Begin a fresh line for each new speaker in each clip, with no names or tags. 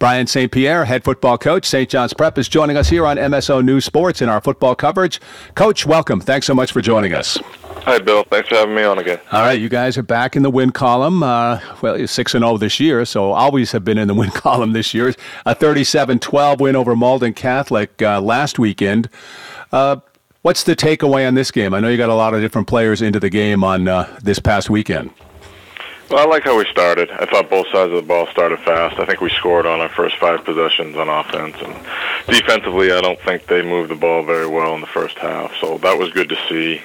Brian St. Pierre, head football coach, St. John's Prep, is joining us here on MSO News Sports in our football coverage. Coach, welcome. Thanks so much for joining us.
Hi, Bill. Thanks for having me on again.
All right, you guys are back in the win column. Well, you're 6-0 this year, so always have been in the win column this year. A 37-12 win over Malden Catholic last weekend. What's the takeaway on this game? I know you got a lot of different players into the game on this past weekend.
Well, I like how we started. I thought both sides of the ball started fast. I think we scored on our first 5 possessions on offense. And defensively, I don't think they moved the ball very well in the first half. So that was good to see.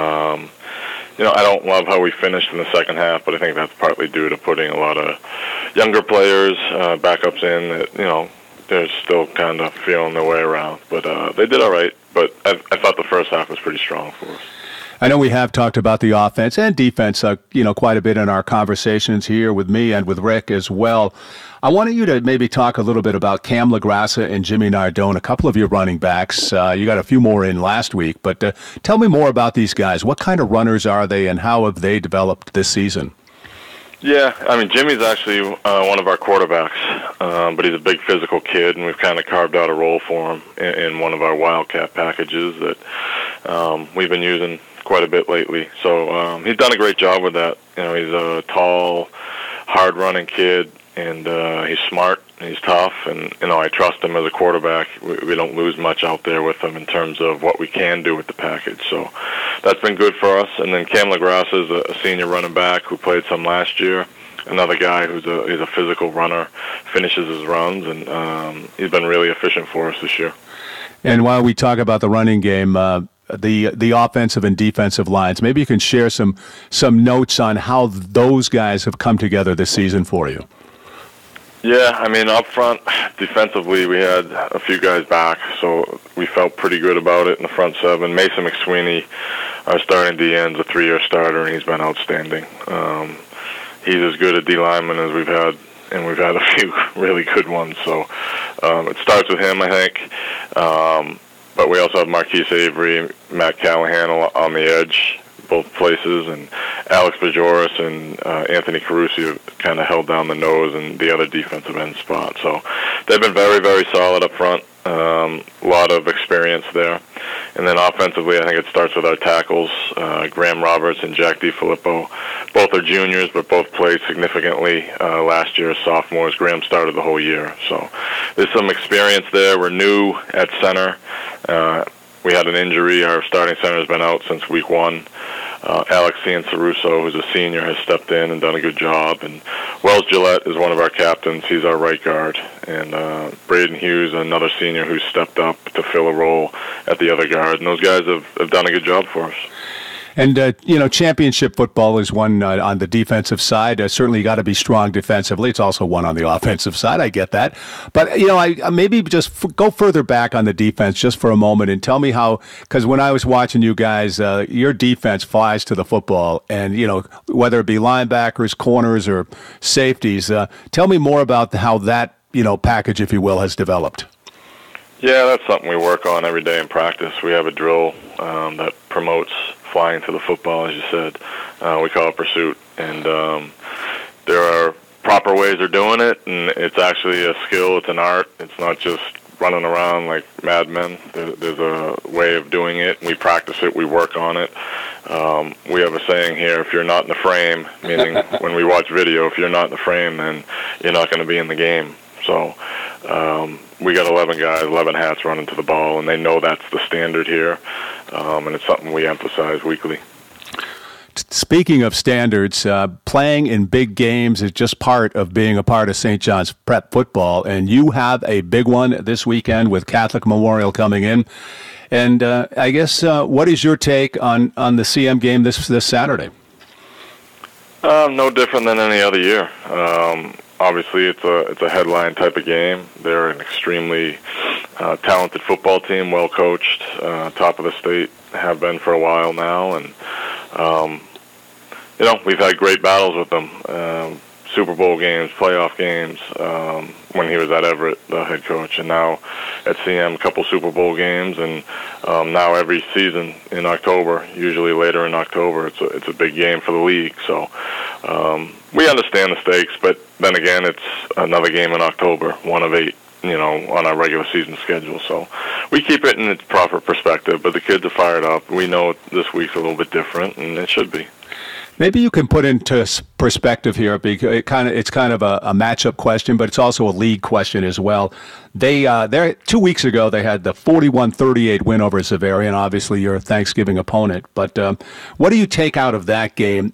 I don't love how we finished in the second half, but I think that's partly due to putting a lot of younger players, backups in that, they're still kind of feeling their way around. But they did all right. But I thought the first half was pretty strong for us.
I know we have talked about the offense and defense, quite a bit in our conversations here with me and with Rick as well. I wanted you to maybe talk a little bit about Cam LaGrassa and Jimmy Nardone, a couple of your running backs. You got a few more in last week, but tell me more about these guys. What kind of runners are they, and how have they developed this season?
Yeah, Jimmy's actually one of our quarterbacks, but he's a big physical kid, and we've kind of carved out a role for him in one of our Wildcat packages that we've been using quite a bit lately. So he's done a great job with that. He's a tall, hard-running kid, and he's smart, and he's tough, and I trust him as a quarterback. We don't lose much out there with him in terms of what we can do with the package. So that's been good for us. And then Cam LaGrassa is a senior running back who played some last year. Another guy who's a physical runner, finishes his runs, and he's been really efficient for us this year.
And while we talk about the running game, the offensive and defensive lines, maybe you can share some notes on how those guys have come together this season for you.
Yeah, up front, defensively, we had a few guys back, so we felt pretty good about it in the front seven. Mason McSweeney, our starting DN, is a 3-year starter, and he's been outstanding. He's as good a D lineman as we've had, and we've had a few really good ones. So it starts with him, I think. But we also have Marquise Avery, Matt Callahan on the edge, both places, and Alex Bajoris and Anthony Carusi kind of held down the nose and the other defensive end spot. So they've been very, very solid up front. A lot of experience there. And then offensively, I think it starts with our tackles, Graham Roberts and Jack DiFilippo. Both are juniors, but both played significantly last year as sophomores. Graham started the whole year. So there's some experience there. We're new at center. We had an injury. Our starting center has been out since week 1. Alex Cianceruso, who's a senior, has stepped in and done a good job. And Wells Gillette is one of our captains. He's our right guard. And Braden Hughes, another senior who's stepped up to fill a role at the other guard. And those guys have done a good job for us.
And, championship football is one on the defensive side. Certainly you got to be strong defensively. It's also one on the offensive side. I get that. But, I maybe just go further back on the defense just for a moment and tell me how, because when I was watching you guys, your defense flies to the football. And, whether it be linebackers, corners, or safeties, tell me more about how that, package, if you will, has developed.
Yeah, that's something we work on every day in practice. We have a drill that promotes flying to the football, as you said. We call it pursuit. And there are proper ways of doing it, and it's actually a skill. It's an art. It's not just running around like madmen. There's a way of doing it. We practice it. We work on it. We have a saying here, if you're not in the frame, meaning when we watch video, if you're not in the frame, then you're not going to be in the game. So we got 11 guys, 11 hats running to the ball, and they know that's the standard here, and it's something we emphasize weekly.
Speaking of standards, playing in big games is just part of being a part of St. John's Prep football, and you have a big one this weekend with Catholic Memorial coming in. And I guess what is your take on the CM game this Saturday?
No different than any other year. Obviously, it's a headline type of game. They're an extremely talented football team, well coached, top of the state, have been for a while now, and we've had great battles with them. Super Bowl games, playoff games, when he was at Everett, the head coach, and now at CM, a couple Super Bowl games, and now every season in October, usually later in October, it's a big game for the league. So we understand the stakes, but then again, it's another game in October, 1 of 8, on our regular season schedule. So we keep it in its proper perspective, but the kids are fired up. We know this week's a little bit different, and it should be.
Maybe you can put into perspective here, because it's kind of a matchup question, but it's also a league question as well. They 2 weeks ago they had the 41-38 win over Xaverian, obviously your Thanksgiving opponent. But what do you take out of that game?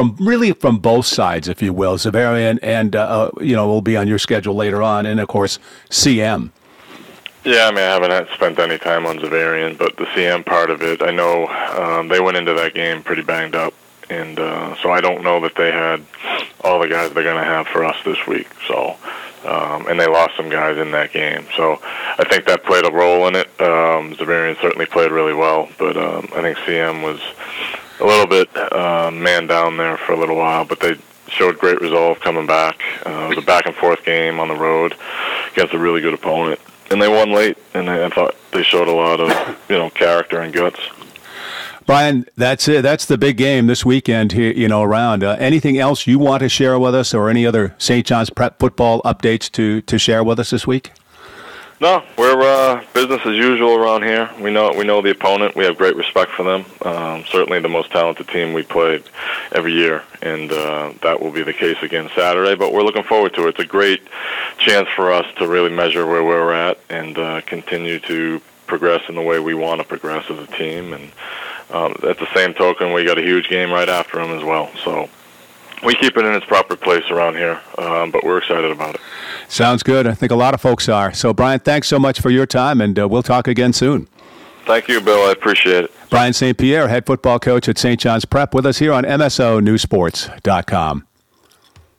From both sides, if you will, Xaverian and will be on your schedule later on, and of course CM.
Yeah, I mean, I haven't spent any time on Xaverian, but the CM part of it, I know they went into that game pretty banged up. And so I don't know that they had all the guys they're going to have for us this week. So, and they lost some guys in that game. So I think that played a role in it. Xaverian certainly played really well, but I think CM was a little bit man down there for a little while. But they showed great resolve coming back. It was a back-and-forth game on the road against a really good opponent. And they won late, and I thought they showed a lot of character and guts.
Brian, that's it. That's the big game this weekend here, around. Anything else you want to share with us, or any other St. John's Prep football updates to share with us this week?
No, we're business as usual around here. We know the opponent. We have great respect for them. Certainly the most talented team we played every year, and that will be the case again Saturday. But we're looking forward to it. It's a great chance for us to really measure where we're at and continue to progress in the way we want to progress as a team. And at the same token, we got a huge game right after them as well. So we keep it in its proper place around here, but we're excited about it.
Sounds good. I think a lot of folks are. So, Brian, thanks so much for your time, and we'll talk again soon.
Thank you, Bill. I appreciate it.
Brian St. Pierre, head football coach at St. John's Prep, with us here on MSONewsports.com.